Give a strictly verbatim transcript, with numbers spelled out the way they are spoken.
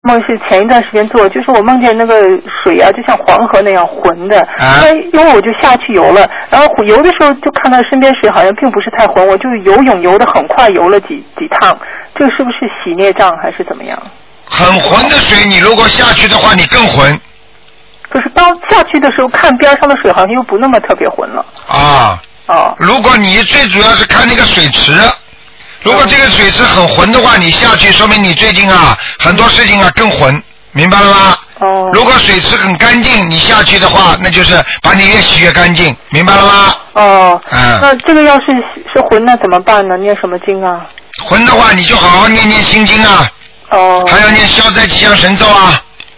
梦是前一段时间做，就是我梦见那个水啊，就像黄河那样浑的， 啊、 因为我就下去游了，然后游的时候就看到身边水好像并不是太浑，我就游泳游得很快，游了几几趟，这个是不是洗孽障还是怎么样？ 很浑的水，你如果下去的话，你更浑。 可是当下去的时候，看边上的水好像又不那么特别浑了。 啊。 哦。 如果你最主要是看那个水池。如果这个水池很浑的话，你下去说明你最近啊很多事情啊更浑，明白了吗？ 哦。 如果水池很干净，你下去的话，那就是把你越洗越干净，明白了吗？ 哦。 嗯。 那这个要是是浑那怎么办呢？念什么经啊？ 浑的话，你就好好念念心经啊。 哦。 还要念消灾吉祥神咒啊。